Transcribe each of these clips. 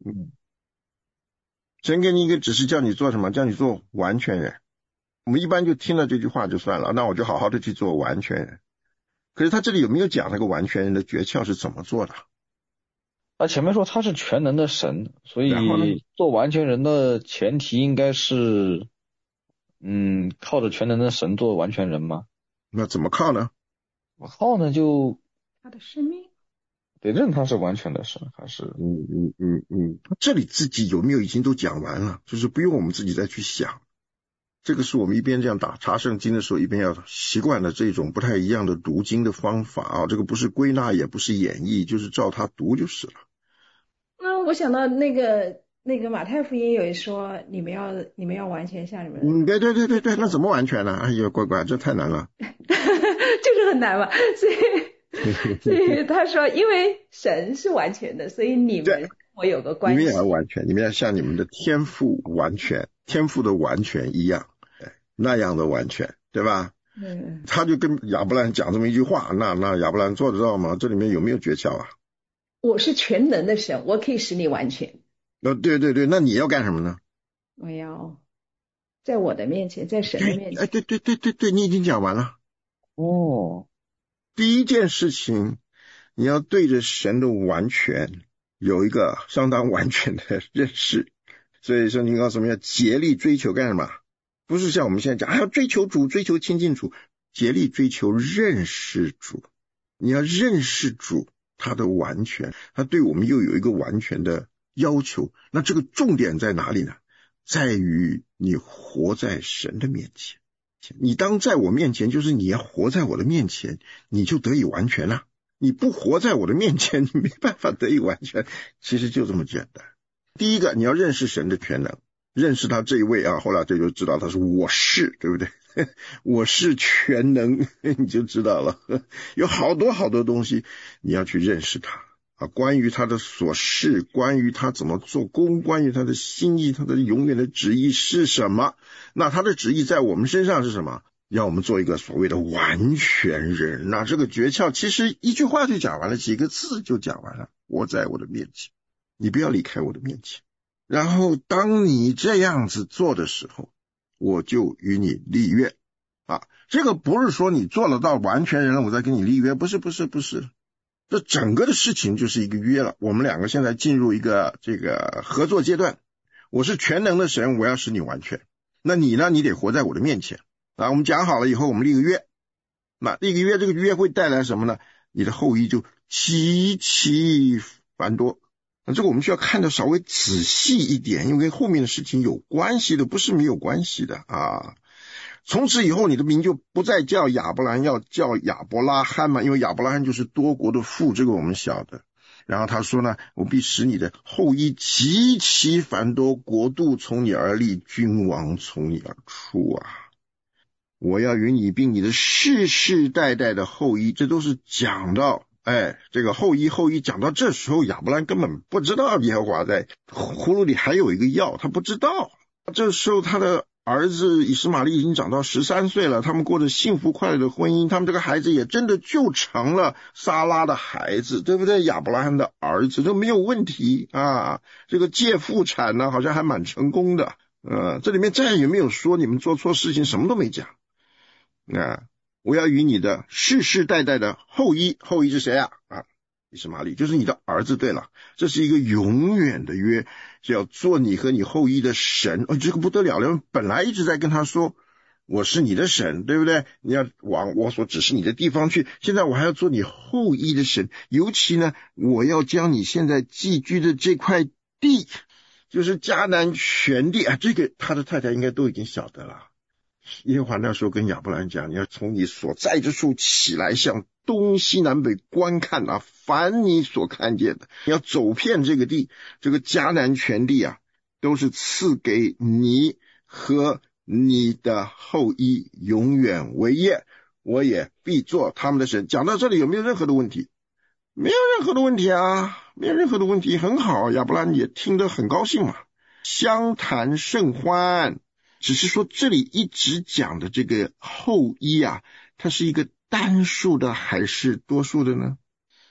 嗯，神给你一个指示，叫你做什么？叫你做完全人。我们一般就听了这句话就算了，那我就好好的去做完全人。可是他这里有没有讲那个完全人的诀窍是怎么做的？ 他前面说他是全能的神，所然后呢？ 以做完全人的前提应该是，靠着全能的神做完全人吗？ 那怎么靠呢？ 靠呢就他的生命。 得认他是完全的神，还是这里自己有没有已经都讲完了？就是不用我们自己再去想。这个是我们一边这样查圣经的时候，一边要习惯的这种不太一样的读经的方法啊。这个不是归纳，也不是演绎，就是照他读就是了。 我想到那个马太福音有一说，你们要完全像你们， 对，那怎么完全呢？哎呀，乖，这太难了。 就是很难嘛。所以他说，因为神是完全的，所以你对， 们我有个你们也关系。 要完全，你们要像你们的天赋完全，天赋的完全一样，那样的完全，对吧？ 嗯， 他就跟亚伯兰讲这么一句话，那亚伯兰做得到吗？这里面有没有诀窍啊？ 我是全能的神，我可以使你完全。 对，那你要干什么呢？ 我要在我的面前，在神的面前。 对，你已经讲完了。 哦， 第一件事情，你要对着神的完全有一个相当完全的认识。所以说，你告诉我们要竭力追求干什么？不是像我们现在讲，要追求主，追求亲近主，竭力追求认识主。你要认识主，他的完全，他对我们又有一个完全的要求。那这个重点在哪里呢？在于你活在神的面前。你当在我面前，就是你要活在我的面前，你就得以完全了。你不活在我的面前，你没办法得以完全。其实就这么简单。第一个，你要认识神的全能，认识他这一位啊，后来这就知道他是我是，对不对？我是全能，你就知道了。有好多东西你要去认识他啊，关于他的所事，关于他怎么做工，关于他的心意，他的永远的旨意是什么。那他的旨意在我们身上是什么？要我们做一个所谓的完全人。那这个诀窍其实一句话就讲完了，几个字就讲完了。活在我的面前，你不要离开我的面前。然后当你这样子做的时候，我就与你立约啊。这个不是说你做了到完全人了，我再跟你立约，不是。这整个的事情就是一个约了。我们两个现在进入一个这个合作阶段。我是全能的神，我要使你完全。那你呢？你得活在我的面前啊。我们讲好了以后，我们立个约。那立个约，这个约会带来什么呢？你的后裔就极其繁多。那这个我们需要看得稍微仔细一点，因为跟后面的事情有关系的，不是没有关系的啊。从此以后，你的名就不再叫亚伯兰，要叫亚伯拉罕嘛，因为亚伯拉罕就是多国的父，这个我们晓得。然后他说呢，我必使你的后裔极其繁多，国度从你而立，君王从你而出啊。我要与你并你的世世代代的后裔，这都是讲到这个后裔讲到这时候，亚伯兰根本不知道耶和华在葫芦里还有一个药，他不知道。这时候他的儿子以实玛利已经长到13岁了，他们过着幸福快乐的婚姻，他们这个孩子也真的就成了撒拉的孩子，对不对？亚伯拉罕的儿子，这没有问题啊。这个借腹产呢，好像还蛮成功的。这里面再也没有说你们做错事情，什么都没讲。我要与你的世世代代的后裔是谁啊？以实玛利，就是你的儿子。对了，这是一个永远的约，是要做你和你后裔的神。这个不得了了，本来一直在跟他说我是你的神，对不对？你要往我所指示你的地方去，现在我还要做你后裔的神。尤其呢，我要将你现在寄居的这块地，就是迦南全地啊，这个他的太太应该都已经晓得了。耶和华那时候跟亚伯兰讲，你要从你所在之处起来，向东西南北观看啊，凡你所看见的，你要走遍这个地，这个迦南全地啊，都是赐给你和你的后裔永远为业，我也必做他们的神。讲到这里有没有任何的问题？没有任何的问题啊，没有任何的问题，很好，亚伯兰也听得很高兴嘛，相谈甚欢。只是说这里一直讲的这个后裔啊，它是一个单数的还是多数的呢？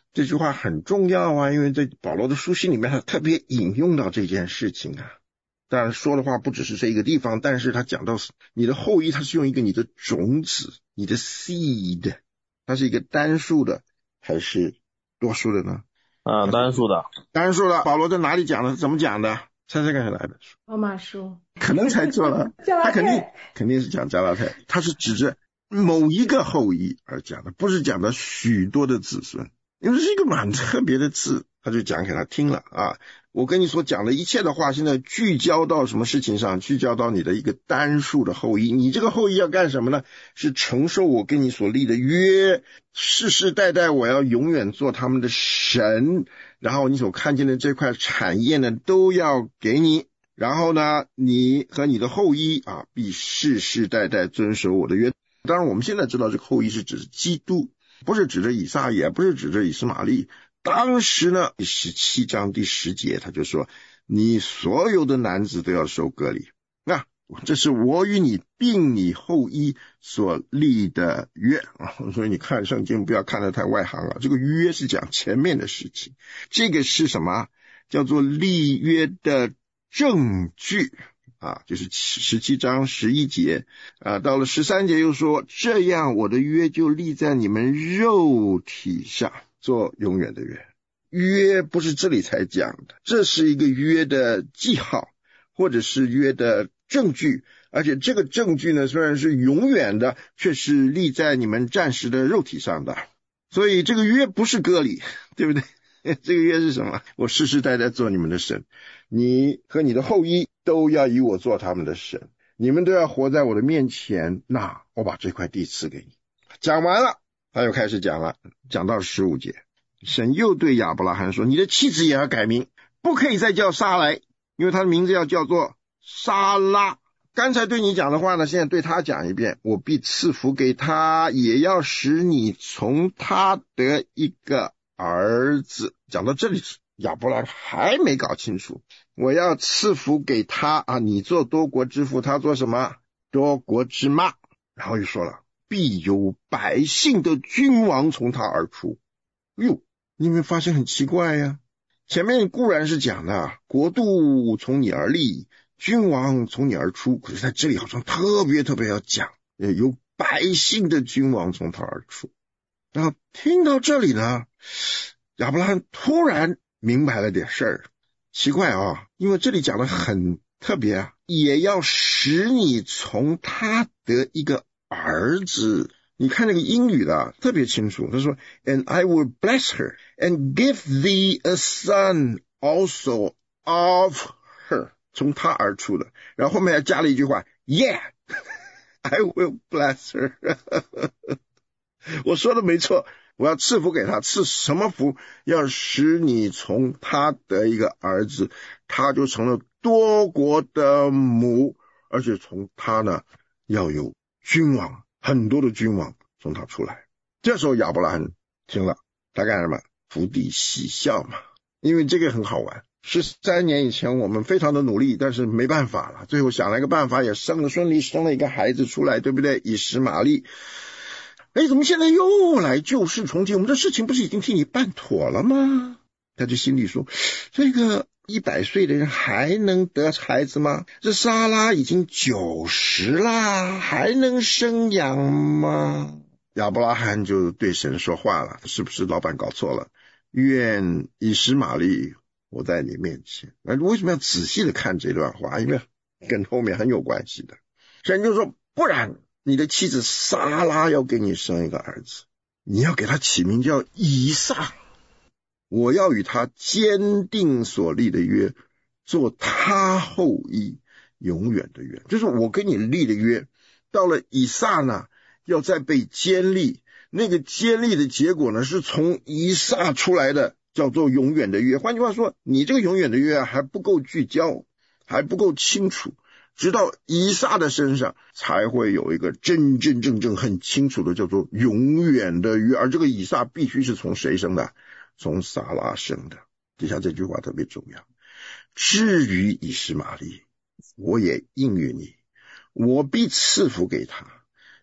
这句话很重要啊，因为在保罗的书信里面他特别引用到这件事情啊。当然说的话不只是这一个地方，但是他讲到你的后裔，他是用一个你的种子，你的 seed， 它是一个单数的还是多数的呢？ 单数的。 单数的。保罗在哪里讲的？怎么讲的？猜猜看是哪本书？ 罗马书。 可能猜错了。他肯定是讲加拉太，他是指着某一个后裔而讲的，不是讲的许多的子孙，因为这是一个蛮特别的字，他就讲给他听了啊。我跟你所讲的一切的话，现在聚焦到什么事情上？聚焦到你的一个单数的后裔。你这个后裔要干什么呢？是承受我跟你所立的约，世世代代我要永远做他们的神，然后你所看见的这块产业呢，都要给你，然后呢，你和你的后裔啊，必世世代代遵守我的约。当然我们现在知道这个后裔是指基督，不是指着以撒，也不是指着以斯玛利。当时呢，第17章第10节他就说，你所有的男子都要受割礼，那这是我与你并你后裔所立的约啊。所以你看圣经不要看得太外行了，这个约是讲前面的事情，这个是什么？叫做立约的证据啊，就是17章11节啊，到了13节又说，这样我的约就立在你们肉体上，做永远的约。约不是这里才讲的，这是一个约的记号，或者是约的证据，而且这个证据呢，虽然是永远的，却是立在你们暂时的肉体上的。所以这个约不是割礼，对不对？这个约是什么？我世世代代做你们的神，你和你的后裔都要以我做他们的神，你们都要活在我的面前，那我把这块地赐给你。讲完了，他又开始讲了，讲到15节，神又对亚伯拉罕说，你的妻子也要改名，不可以再叫撒来，因为他的名字要叫做撒拉。刚才对你讲的话呢，现在对他讲一遍，我必赐福给他，也要使你从他得一个儿子。讲到这里，亚伯拉还没搞清楚，我要赐福给他啊，你做多国之父，他做什么？多国之妈。然后又说了，必有百姓的君王从他而出。哟，你有没有发现很奇怪呀？前面固然是讲的国度从你而立，君王从你而出，可是在这里好像特别要讲有百姓的君王从他而出。然后听到这里呢，亚伯拉罕突然明白了点事儿。奇怪啊，因为这里讲的很特别啊，也要使你从他得一个儿子。你看那个英语的特别清楚，他说 And I will bless her and give thee a son also of her， 从他而出的。然后后面还加了一句话 Yeah I will bless her 我说的没错，我要赐福给他。赐什么福？要使你从他得一个儿子，他就成了多国的母，而且从他呢要有君王，很多的君王从他出来。这时候亚伯拉罕听了，他干什么？伏地喜笑嘛。因为这个很好玩，13年以前我们非常的努力，但是没办法了，最后想了一个办法，也生了顺利，生了一个孩子出来，对不对？以实玛利。怎么现在又来旧事重提？我们这事情不是已经替你办妥了吗？他就心里说，这个100岁的人还能得孩子吗？这撒拉已经90啦，还能生养吗？亚伯拉罕就对神说话了，是不是老板搞错了？愿以实玛利活在你面前。为什么要仔细的看这段话？因为跟后面很有关系的。神就说，不然你的妻子撒拉要给你生一个儿子，你要给他起名叫以撒，我要与他坚定所立的约，做他后裔永远的约。就是我跟你立的约，到了以撒呢，要再被坚立，那个坚立的结果呢，是从以撒出来的，叫做永远的约。换句话说，你这个永远的约还不够聚焦，还不够清楚，直到以撒的身上才会有一个真正很清楚的叫做永远的约。而这个以撒必须是从谁生的？从撒拉生的。底下这句话特别重要，至于以实玛利，我也应允你，我必赐福给他，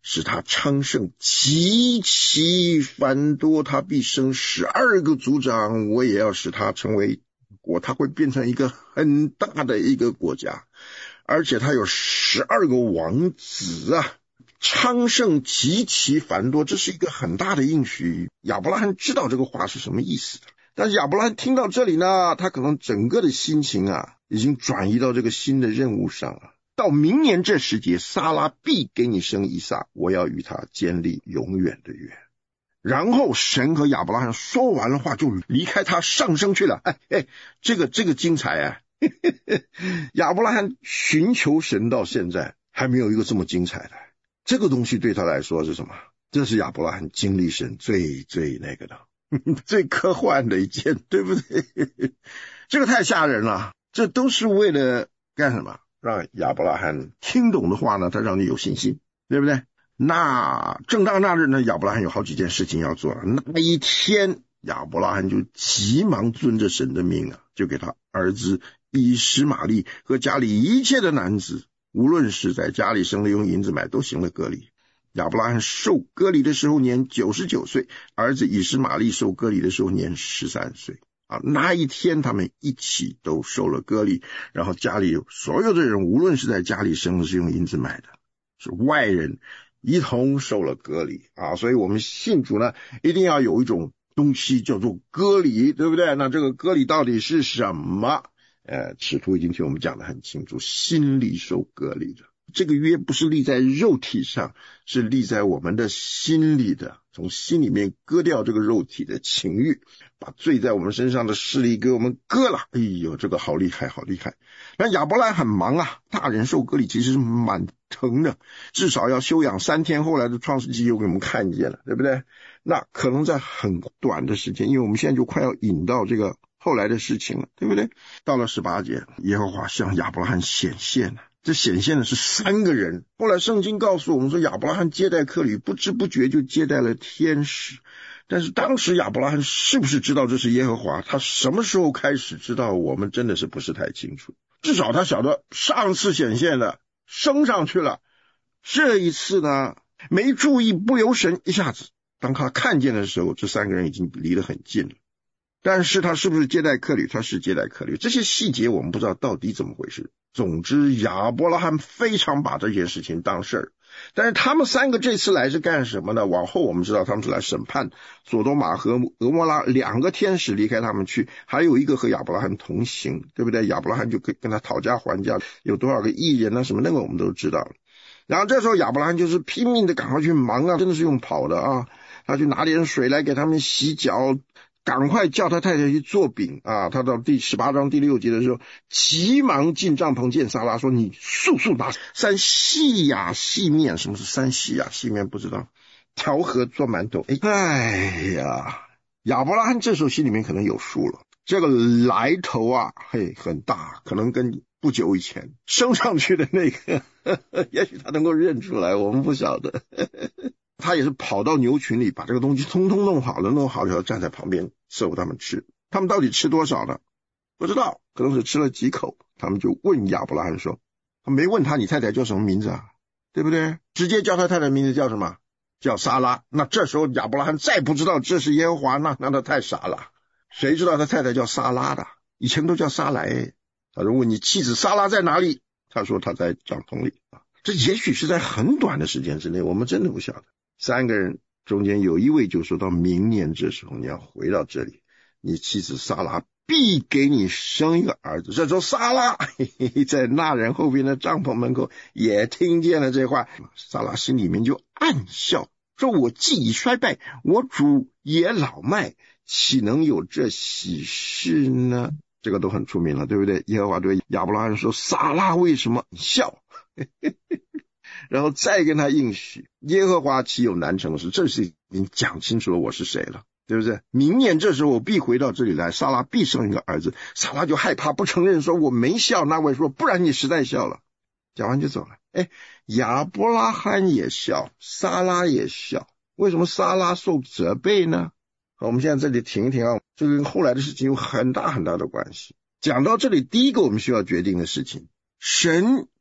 使他昌盛极其繁多，他必生12个族长，我也要使他成为国，他会变成一个很大的一个国家，而且他有12个王子啊，昌盛极其繁多，这是一个很大的应许。亚伯拉罕知道这个话是什么意思的，但是亚伯拉罕听到这里呢，他可能整个的心情啊已经转移到这个新的任务上了。到明年这时节，撒拉必给你生以撒，我要与他建立永远的约。然后神和亚伯拉罕说完了话就离开他上升去了。这个精彩啊亚伯拉罕寻求神到现在还没有一个这么精彩的，这个东西对他来说是什么？这是亚伯拉罕经历神最那个的最科幻的一件，对不对这个太吓人了，这都是为了干什么？让亚伯拉罕听懂的话呢，他让你有信心，对不对？那正当那日呢，亚伯拉罕有好几件事情要做。那一天亚伯拉罕就急忙遵着神的命啊，就给他儿子以实玛利和家里一切的男子，无论是在家里生的用银子买，都行了割礼。亚伯拉罕受割礼的时候年99岁，儿子以实玛利受割礼的时候年13岁啊。那一天他们一起都受了割礼，然后家里所有的人，无论是在家里生的是用银子买的，是外人，一同受了割礼啊。所以我们信主呢，一定要有一种东西叫做割礼，对不对？那这个割礼到底是什么？使徒已经替我们讲得很清楚，心里受割礼的。这个约不是立在肉体上，是立在我们的心里的，从心里面割掉这个肉体的情欲，把罪在我们身上的势力给我们割了。哎呦，这个好厉害好厉害。那亚伯兰很忙啊，大人受割礼其实是蛮疼的，至少要休养3天，后来的创世纪又给我们看见了，对不对？那可能在很短的时间，因为我们现在就快要引到这个后来的事情了，对不对？到了18节，耶和华向亚伯拉罕显现了，这显现的是3个人。后来圣经告诉我们说，亚伯拉罕接待客旅，不知不觉就接待了天使。但是当时亚伯拉罕是不是知道这是耶和华？他什么时候开始知道？我们真的是不是太清楚。至少他晓得上次显现了，升上去了。这一次呢，没注意，不由神，一下子当他看见的时候，这3个人已经离得很近了。但是他是不是接待客旅？他是接待客旅，这些细节我们不知道到底怎么回事。总之亚伯拉罕非常把这件事情当事儿。但是他们3个这次来是干什么呢？往后我们知道他们是来审判索多玛和俄摩拉，2个天使离开他们去，还有一个和亚伯拉罕同行，对不对？亚伯拉罕就跟他讨价还价，有多少个义人啊什么，那个我们都知道了。然后这时候亚伯拉罕就是拼命的赶快去忙啊，真的是用跑的啊，他去拿点水来给他们洗脚，赶快叫他太太去做饼啊！他到第18章第6节的时候，急忙进帐篷见撒拉，说：“你速速拿3细亚细面。”什么是3细亚细面？不知道。调和做馒头。哎呀，亚伯拉罕这时候心里面可能有数了，这个来头啊，很大，可能跟不久以前升上去的那个也许他能够认出来，我们不晓得他也是跑到牛群里把这个东西通通弄好了，弄好了以后站在旁边伺候他们吃。他们到底吃多少呢？不知道，可能是吃了几口。他们就问亚伯拉罕说，他没问他你太太叫什么名字啊，对不对？直接叫他太太名字叫什么？叫撒拉。那这时候亚伯拉罕再不知道这是耶和华，那他太傻了。谁知道他太太叫撒拉的？以前都叫撒来。他就问你妻子撒拉在哪里？他说他在帐篷里。这也许是在很短的时间之内，我们真的不晓得。3个人中间有一位就说，到明年这时候你要回到这里，你妻子撒拉必给你生一个儿子。这时候撒拉在那人后边的帐篷门口也听见了这话，撒拉心里面就暗笑，说我既已衰败，我主也老迈，岂能有这喜事呢？这个都很出名了，对不对？耶和华对亚伯拉罕说，撒拉为什么笑然后再跟他应许，耶和华岂有难成的事？这是已经讲清楚了我是谁了，对不对？明年这时候我必回到这里来，撒拉必生一个儿子。撒拉就害怕，不承认，说我没笑。那位说，不然你实在笑了。讲完就走了。亚伯拉罕也笑，撒拉也笑。为什么撒拉受责备呢？好，我们现在这里停一停啊，这跟后来的事情有很大很大的关系。讲到这里，第一个我们需要决定的事情，神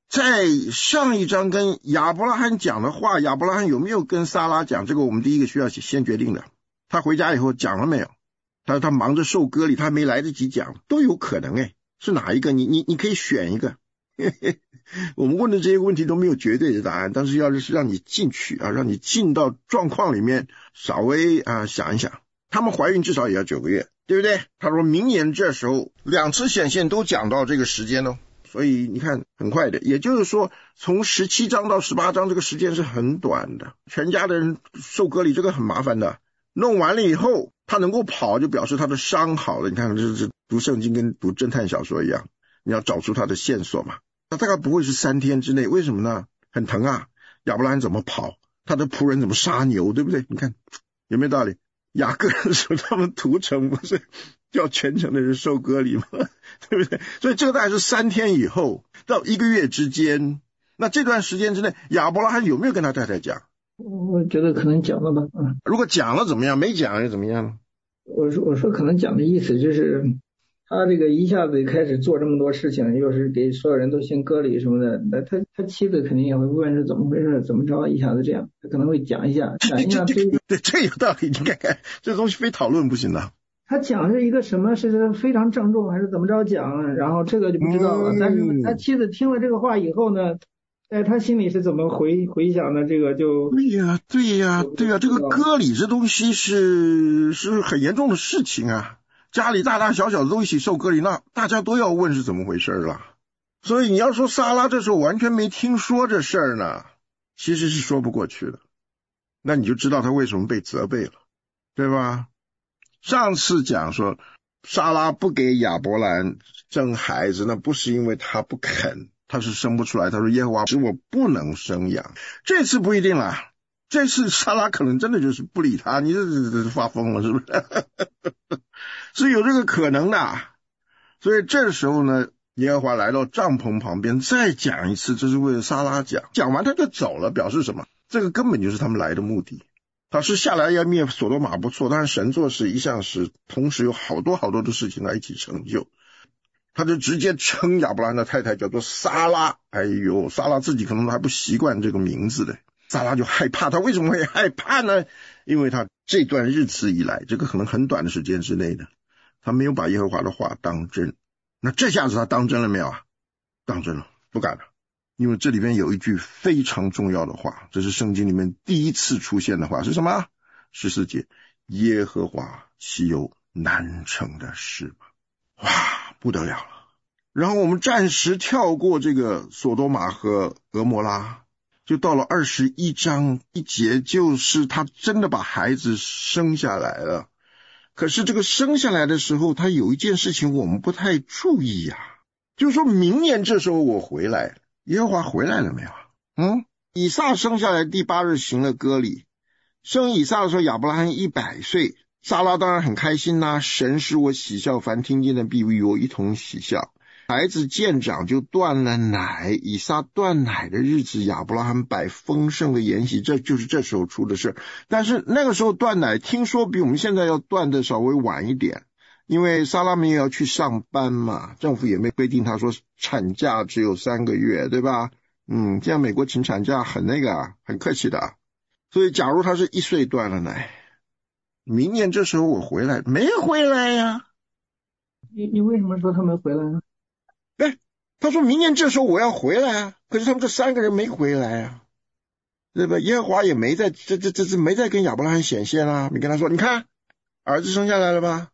在上一章跟亚伯拉罕讲的话，亚伯拉罕有没有跟撒拉讲？这个我们第一个需要先决定的。他回家以后讲了没有？他忙着受割礼，他没来得及讲，都有可能是哪一个？你可以选一个。我们问的这些问题都没有绝对的答案，但是要是让你进去啊，让你进到状况里面，稍微想一想。他们怀孕至少也要9个月，对不对？他说明年这时候2次显现都讲到这个时间哦，所以你看很快的，也就是说从17章到18章这个时间是很短的。全家的人受割礼这个很麻烦的，弄完了以后他能够跑，就表示他的伤好了。你看这是读圣经跟读侦探小说一样，你要找出他的线索嘛。那大概不会是3天之内，为什么呢？很疼啊，亚伯拉罕怎么跑，他的仆人怎么杀牛，对不对？你看有没有道理？雅各人说他们屠城不是叫全城的人受割礼吗？对不对？所以这个大概是3天以后到1个月之间。那这段时间之内亚伯拉罕有没有跟他太太讲？ 我觉得可能讲了吧。 如果讲了怎么样？没讲又怎么样？ 我说可能讲的意思就是他这个一下子开始做这么多事情，又是给所有人都行割礼什么的，那他妻子肯定也会问是怎么回事，怎么着一下子这样，他可能会讲一下。 对，这有道理。你看看这东西非讨论不行的。 他讲是一个什么，是非常郑重还是怎么着讲，然后这个就不知道了。但是他妻子听了这个话以后呢，他心里是怎么回想的，这个就对呀，这个割礼这东西是很严重的事情啊。家里大大小小的都一起受割礼，那大家都要问是怎么回事了。所以你要说撒拉这时候完全没听说这事儿呢，其实是说不过去的。那你就知道他为什么被责备了，对吧？上次讲说撒拉不给亚伯兰生孩子，那不是因为他不肯，他是生不出来，他说耶和华使我不能生养。这次不一定啦，这次撒拉可能真的就是不理他，你这发疯了是不是？是有这个可能的。所以这时候呢，耶和华来到帐篷旁边再讲一次，这是为了撒拉讲，讲完他就走了，表示什么？这个根本就是他们来的目的。他是下来要灭所多玛不错，但是神做事一向是同时有好多的事情来一起成就。他就直接称亚伯兰的太太叫做撒拉。哎呦，撒拉自己可能还不习惯这个名字的，撒拉就害怕。他为什么会害怕呢？因为他这段日子以来，这个可能很短的时间之内的，他没有把耶和华的话当真。那这下子他当真了没有啊？当真了，不敢了。因为这里边有一句非常重要的话，这是圣经里面第一次出现的话，是什么？14节，耶和华岂有难成的事吗？哇，不得了了。然后我们暂时跳过这个所多玛和俄摩拉，就到了21章1节，就是他真的把孩子生下来了。可是这个生下来的时候，他有一件事情我们不太注意呀，就是说明年这时候我回来了，耶和华回来了没有？以撒生下来第8日行了割礼，生以撒的时候亚伯拉罕100岁，撒拉当然很开心啦，神使我喜笑，凡听见的必与我一同喜笑。孩子渐长就断了奶，以撒断奶的日子，亚伯拉罕摆丰盛的筵席，这就是这时候出的事。但是那个时候断奶听说比我们现在要断的稍微晚一点，因为撒拉没有要去上班嘛，政府也没规定他说产假只有3个月，对吧？现在美国请产假很很客气的。所以假如他是1岁断了奶，明年这时候我回来，没回来呀。 你为什么说他没回来呢？ 他说明年这时候我要回来啊，可是他们这3个人没回来啊，对吧？耶和华也没在这没在跟亚伯拉罕显现啊。你跟他说，你看儿子生下来了吧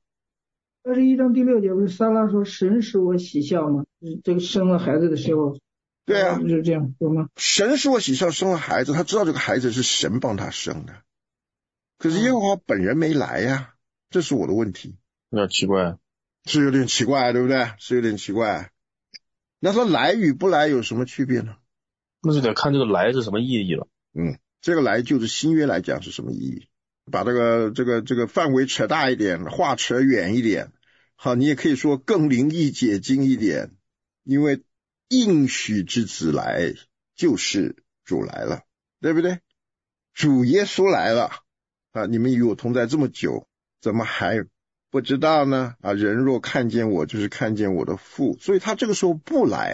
？21章第6节不是撒拉说神使我喜笑吗？这个生了孩子的时候， 对啊， 就是这样说吗？ 神使我喜笑，生了孩子，他知道这个孩子是神帮他生的，可是耶和华本人没来呀，这是我的问题。 有点奇怪， 是有点奇怪，对不对？是有点奇怪。那说来与不来有什么区别呢？ 那就得看这个来是什么意义了。 这个来就是新约来讲是什么意义？把这个范围扯大一点，话扯远一点，好，你也可以说更灵异解经一点，因为应许之子来就是主来了，对不对？主耶稣来了啊！你们与我同在这么久，怎么还不知道呢？人若看见我，就是看见我的父。所以他这个时候不来，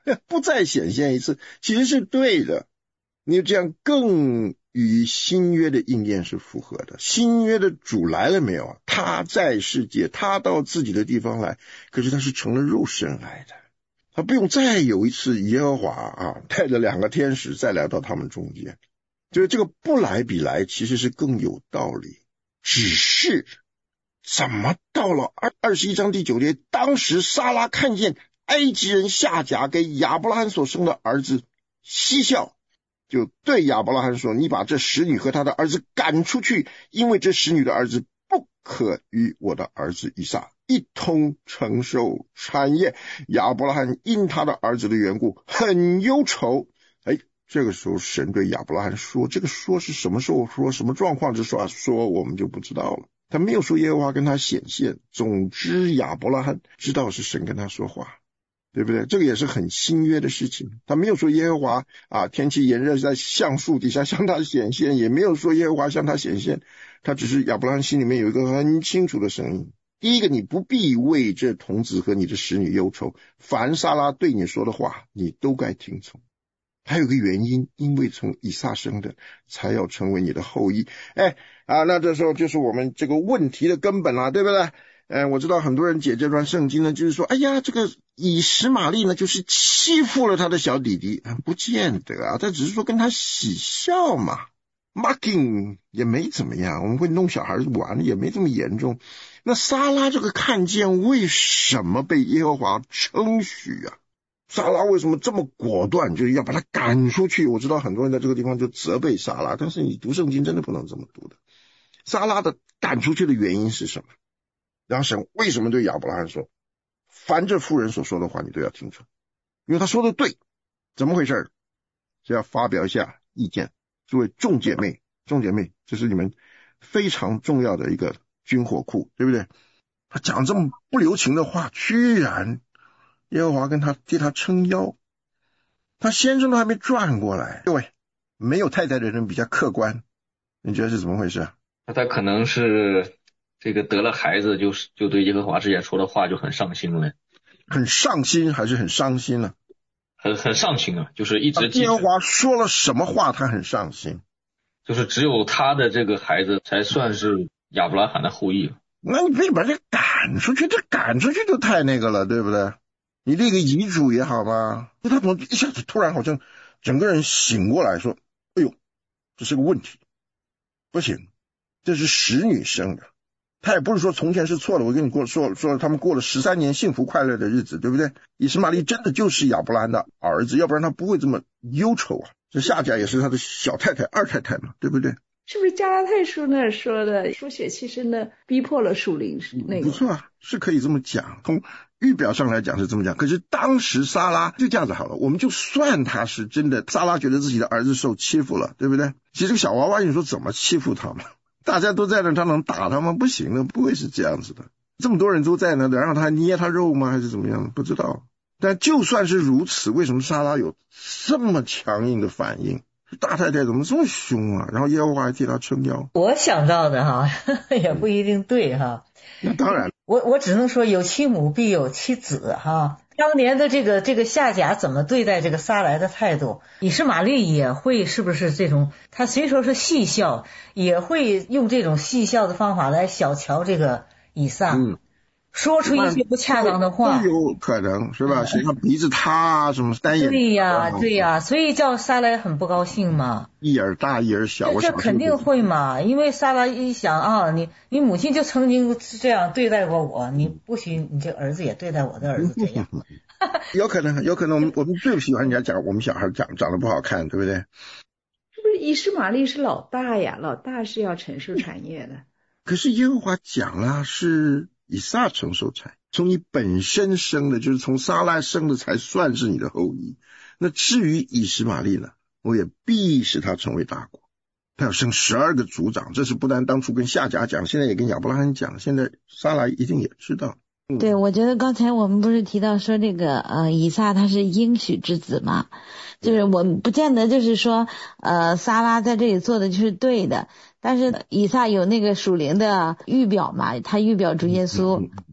不再显现一次，其实是对的。你这样更与新约的应验是符合的。新约的主来了没有啊？他在世界，他到自己的地方来，可是他是成了肉身来的，他不用再有一次耶和华带着2个天使再来到他们中间。就是这个不来比来其实是更有道理，只是怎么到了21章第9节，当时撒拉看见埃及人夏甲给亚伯拉罕所生的儿子嬉笑，就对亚伯拉罕说，你把这使女和他的儿子赶出去，因为这使女的儿子不可与我的儿子以撒一同承受产业。亚伯拉罕因他的儿子的缘故很忧愁。这个时候神对亚伯拉罕说，这个说是什么时候说，什么状况之说我们就不知道了。他没有说耶和华跟他显现，总之亚伯拉罕知道是神跟他说话，对不对？这个也是很新约的事情。他没有说耶和华天气炎热在橡树底下向他显现，也没有说耶和华向他显现，他只是亚伯拉罕心里面有一个很清楚的声音。第一个，你不必为这童子和你的使女忧愁，凡撒拉对你说的话你都该听从。还有个原因，因为从以撒生的才要成为你的后裔。那这时候就是我们这个问题的根本啦，对不对？我知道很多人解这段圣经呢，就是说这个以实玛利呢就是欺负了他的小弟弟，不见得他只是说跟他喜笑嘛， mocking 也没怎么样，我们会弄小孩玩也没这么严重。那撒拉这个看见为什么被耶和华称许撒拉为什么这么果断，就是要把他赶出去？我知道很多人在这个地方就责备撒拉，但是你读圣经真的不能这么读的。撒拉的赶出去的原因是什么？然后神为什么对亚伯拉罕说，凡这妇人所说的话你都要听从，因为他说的对。怎么回事？就要发表一下意见。诸位众姐妹，这是你们非常重要的一个军火库，对不对？他讲这么不留情的话，居然耶和华替他撑腰，他先生都还没转过来。各位，没有太太的人比较客观，你觉得是怎么回事？ 那他可能是这个得了孩子，就对耶和华之前说的话就很上心了。 很上心还是很伤心呢？ 很上心就是一直耶和华说了什么话他很上心？ 就是只有他的这个孩子才算是亚伯拉罕的后裔。 那你可以把这赶出去，这赶出去就太那个了，对不对？你立个遗嘱也好吧。他怎么一下子突然好像整个人醒过来说，哎呦，这是个问题，不行，这是使女生的。他也不是说从前是错了，我跟你说他们过了13年幸福快乐的日子，对不对？以实玛利真的就是亚伯拉罕的儿子，要不然他不会这么忧愁这夏甲也是他的小太太二太太嘛，对不对？ 是不是加拉太书那说的书写其实呢逼迫了属灵那个？ 不错是可以这么讲，从预表上来讲是这么讲。可是当时撒拉就这样子好了，我们就算他是真的，撒拉觉得自己的儿子受欺负了，对不对？其实这个小娃娃你说怎么欺负他们？大家都在那，他能打他吗？不行的，不会是这样子的。这么多人都在那，然后他捏他肉吗？还是怎么样？不知道。但就算是如此，为什么撒拉有这么强硬的反应？大太太怎么这么凶然后耶和华还替他撑腰。 我想到的也不一定对那当然， 我只能说有其母必有其子当年的这个夏甲怎么对待这个撒来的态度，以实玛利也会是不是这种，他虽说是戏笑，也会用这种戏笑的方法来小瞧这个以撒，说出一些不恰当的话， 都有可能是吧？谁让鼻子塌什么单眼？ 对呀，所以叫撒来很不高兴嘛。 一耳大一耳小， 这肯定会嘛，因为撒拉一想你母亲就曾经这样对待过我，你不许你这儿子也对待我的儿子这样。 有可能我们最不喜欢人家讲我们小孩长得不好看，对不对？ 是不是以实玛利是老大呀？老大是要承受产业的。 可是耶和华讲了，是以撒承受产业，从你本身生的，就是从撒拉生的才算是你的后裔。那至于以实玛利呢，我也必使他成为大国，他要生12个族长。这是不但当初跟夏甲讲，现在也跟亚伯拉罕讲，现在撒拉一定也知道。 对，我觉得刚才我们不是提到说这个以撒他是应许之子嘛，就是我们不见得就是说撒拉在这里做的就是对的，但是以撒有那个属灵的预表嘛，他预表主耶稣，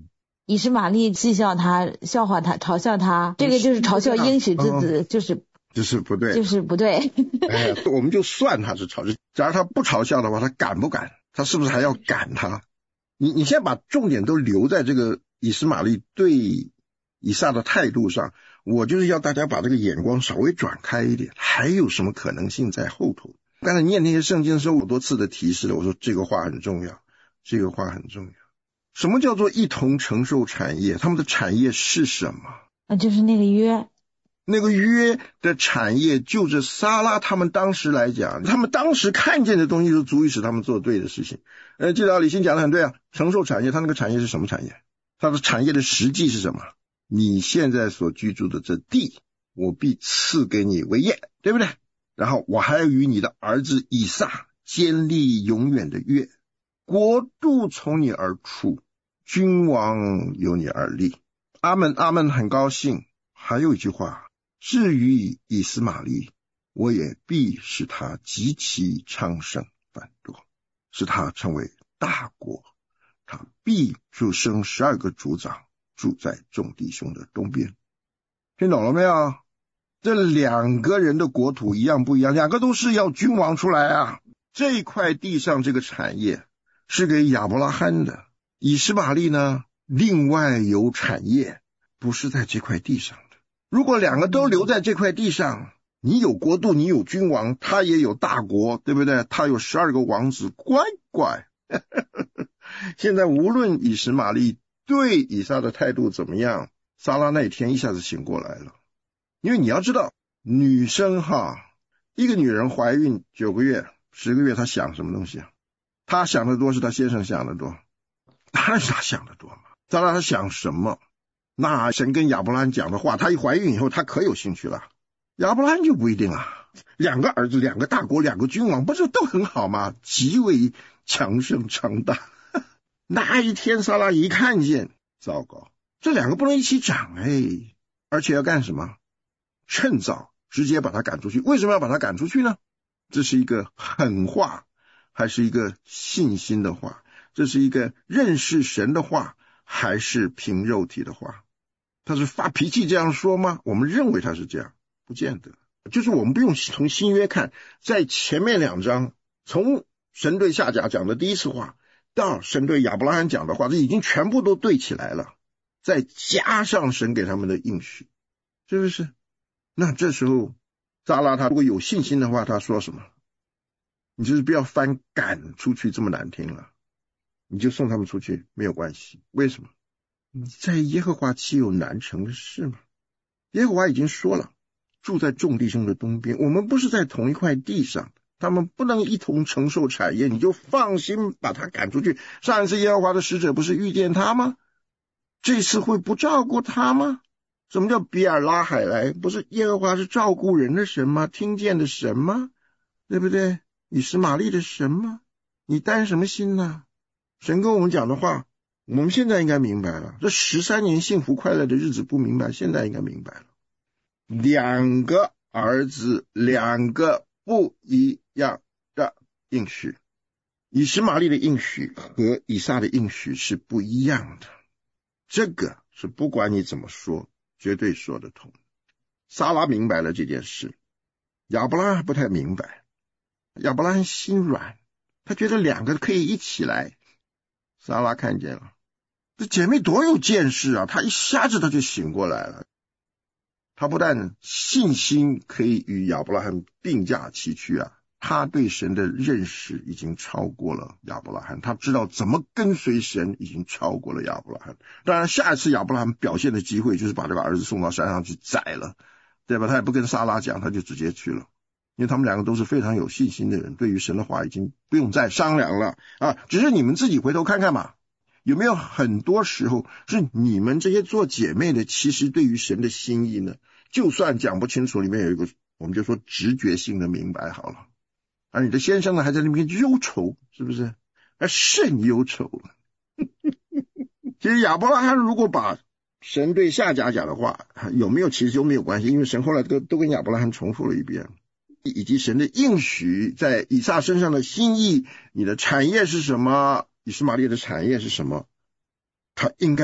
以实玛利讥笑他、笑话他、嘲笑他，这个就是嘲笑应许之子，就是不对， 就是不对。 我们就算他是嘲笑，假如他不嘲笑的话，他敢不敢？他是不是还要赶他？你现在把重点都留在这个以实玛利对以撒的态度上，我就是要大家把这个眼光稍微转开一点，还有什么可能性在后头？刚才念那些圣经的时候，我多次的提示了，我说这个话很重要，这个话很重要。什么叫做一同承受产业？他们的产业是什么？ 就是那个约。 那个约的产业，就着撒拉他们当时来讲，他们当时看见的东西都足以使他们做对的事情。记得李欣讲的很对啊，承受产业，他那个产业是什么产业？他的产业的实际是什么？你现在所居住的这地，我必赐给你为业，对不对？然后我还要与你的儿子以撒坚立永远的约，国度从你而出，君王由你而立。阿们阿们，很高兴。还有一句话，至于以实玛利，我也必使他极其昌盛繁多，使他成为大国，他必就生12个族长，住在众弟兄的东边。听懂了没有？这两个人的国土一样不一样？两个都是要君王出来啊。这块地上这个产业是给亚伯拉罕的，以实玛利呢，另外有产业，不是在这块地上的。如果两个都留在这块地上，你有国度，你有君王，他也有大国，对不对？他有12个王子，乖乖。现在无论以实玛利对以撒的态度怎么样，撒拉那一天一下子醒过来了。因为你要知道，女生一个女人怀孕9个月、10个月，她想什么东西啊？她想的多是她先生想的多？当然是她想的多嘛。撒拉她想什么？那神跟亚伯拉罕讲的话，她一怀孕以后，她可有兴趣了。亚伯拉罕就不一定了，2个儿子，2个大国，2个君王，不是都很好吗？极为强盛强大。那一天撒拉一看见，糟糕，这2个不能一起长而且要干什么？趁早直接把他赶出去。为什么要把他赶出去呢？这是一个狠话，还是一个信心的话？这是一个认识神的话，还是凭肉体的话？他是发脾气这样说吗？我们认为他是这样，不见得。就是我们不用从新约看，在前面2章，从神对夏甲讲的第一次话，到神对亚伯拉罕讲的话，这已经全部都对起来了，再加上神给他们的应许，是不是？那这时候撒拉他如果有信心的话，他说什么？你就是不要翻赶出去这么难听了，你就送他们出去没有关系。为什么？你在耶和华岂有难成的事吗？耶和华已经说了，住在众弟兄的东边，我们不是在同一块地上，他们不能一同承受产业，你就放心把他赶出去。上一次耶和华的使者不是遇见他吗？这次会不照顾他吗？什么叫比尔拉海来？不是耶和华是照顾人的神吗？听见的神吗？对不对？以实玛利的神吗？你担什么心呢？神跟我们讲的话，我们现在应该明白了。这13年幸福快乐的日子不明白，现在应该明白了。2个儿子，2个不一样的应许。以实玛利的应许和以撒的应许是不一样的，这个是不管你怎么说绝对说得通。撒拉明白了这件事，亚伯拉罕不太明白。亚伯拉罕心软，他觉得2个可以一起来。撒拉看见了，这姐妹多有见识啊，她一下子她就醒过来了。她不但信心可以与亚伯拉罕并驾齐驱啊，她对神的认识已经超过了亚伯拉罕，她知道怎么跟随神已经超过了亚伯拉罕。当然下一次亚伯拉罕表现的机会就是把这个儿子送到山上去宰了，对吧？他也不跟撒拉讲，他就直接去了。因为他们2个都是非常有信心的人，对于神的话已经不用再商量了啊！只是你们自己回头看看嘛，有没有很多时候是你们这些做姐妹的，其实对于神的心意呢，就算讲不清楚，里面有一个我们就说直觉性的明白好了。而你的先生呢，还在那边忧愁，是不是？甚忧愁。其实亚伯拉罕如果把神对夏甲讲的话有没有，其实就没有关系，因为神后来都跟亚伯拉罕重复了一遍。以及神的应许在以撒身上的心意，你的产业是什么？以实玛利的产业是什么？他应该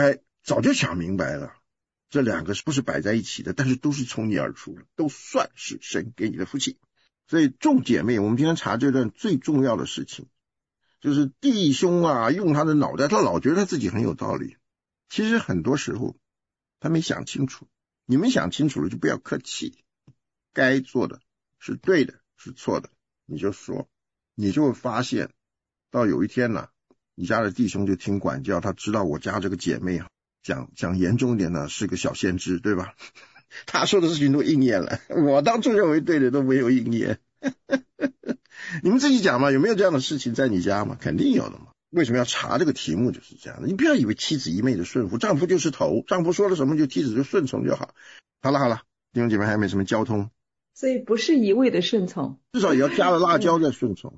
早就想明白了，这两个不是摆在一起的，但是都是从你而出，都算是神给你的福气。所以众姐妹，我们今天查这段最重要的事情，就是弟兄啊，用他的脑袋，他老觉得他自己很有道理，其实很多时候他没想清楚。你们想清楚了就不要客气，该做的是对的是错的你就说，你就会发现到有一天呢，你家的弟兄就听管教，他知道我家这个姐妹啊，讲严重一点呢是个小先知，对吧？他说的事情都应验了，我当初认为对的都没有应验。你们自己讲嘛，有没有这样的事情在你家嘛？肯定有的嘛。为什么要查这个题目就是这样的，你不要以为妻子一昧的顺服，丈夫就是头，丈夫说了什么就妻子就顺从就好。好了，弟兄姐妹还没什么交通， 所以不是一味的顺从， 至少也要加了辣椒再顺从。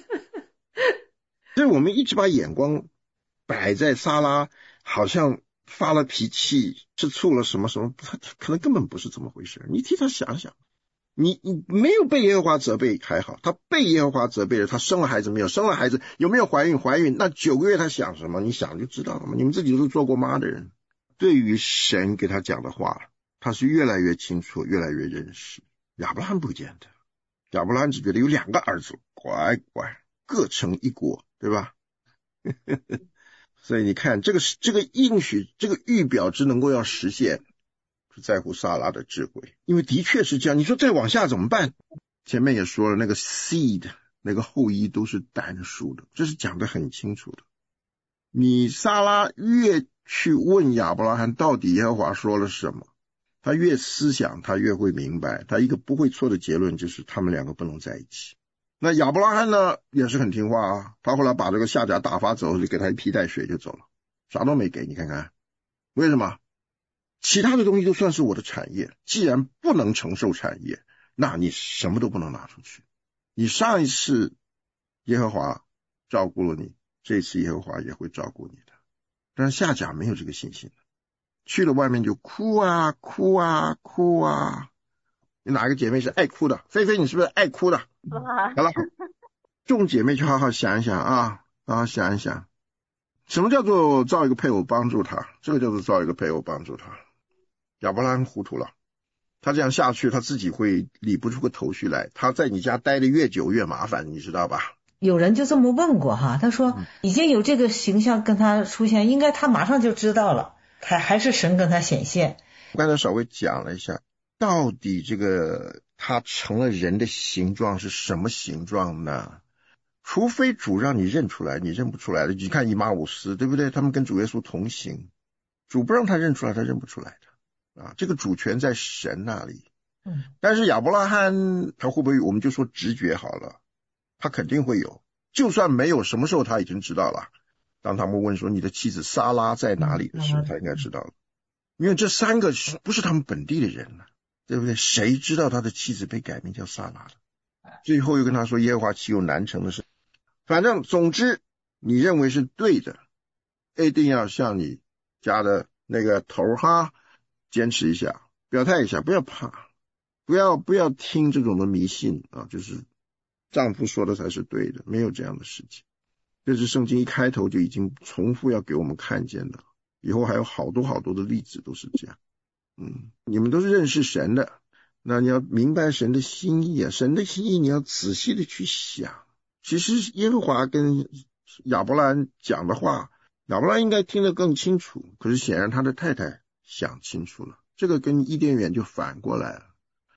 所以我们一直把眼光摆在撒拉好像发了脾气吃醋了什么什么，他可能根本不是这么回事。你替他想想，你没有被耶和华责备还好，他被耶和华责备了，他生了孩子没有？生了孩子有没有怀孕？怀孕那9个月他想什么？你想就知道了嘛。你们自己都是做过妈的人，对于神给他讲的话，他是越来越清楚，越来越认识。亚伯拉罕不见得，亚伯拉罕只觉得有2个儿子，乖乖各成一国，对吧？所以你看这个应许，这个预表之能够要实现，是在乎撒拉的智慧。因为的确是这样，你说再往下怎么办？前面也说了，那个 seed 那个后裔都是单数的，这是讲得很清楚的。你撒拉越去问亚伯拉罕到底耶和华说了什么，他越思想，他越会明白，他一个不会错的结论就是他们2个不能在一起。那亚伯拉罕呢也是很听话啊，他后来把这个夏甲打发走，就给他一皮带水就走了，啥都没给。你看看为什么？其他的东西都算是我的产业，既然不能承受产业，那你什么都不能拿出去。你上一次耶和华照顾了你，这一次耶和华也会照顾你的。但是夏甲没有这个信心，去了外面就哭啊哭啊哭啊。你哪个姐妹是爱哭的？菲菲你是不是爱哭的？好了，众姐妹去好好想一想啊，好好想一想，什么叫做造一个配偶帮助他？这个叫做造一个配偶帮助他。亚伯拉罕糊涂了，他这样下去他自己会理不出个头绪来，他在你家待得越久越麻烦，你知道吧？ 有人就这么问过哈，他说已经有这个形象跟他出现，应该他马上就知道了，还是神跟他显现。 我刚才稍微讲了一下，到底这个他成了人的形状是什么形状呢？除非主让你认出来，你认不出来的。你看以马忤斯，对不对？他们跟主耶稣同行，主不让他认出来，他认不出来的啊。这个主权在神那里。但是亚伯拉罕他会不会，我们就说直觉好了，他肯定会有。就算没有，什么时候他已经知道了。当他们问说你的妻子撒拉在哪里的时候，他应该知道了。因为这3个不是他们本地的人呢，对不对？谁知道他的妻子被改名叫撒拉的？最后又跟他说耶和华岂有难成的事？反正总之你认为是对的，一定要向你家的那个头哈坚持一下，表态一下，不要怕，不要听这种的迷信啊，就是丈夫说的才是对的，没有这样的事情。这是圣经一开头就已经重复要给我们看见的，以后还有好多好多的例子都是这样。你们都是认识神的，那你要明白神的心意啊，神的心意你要仔细的去想。其实耶和华跟亚伯兰讲的话，亚伯兰应该听得更清楚，可是显然他的太太想清楚了，这个跟伊甸园就反过来了。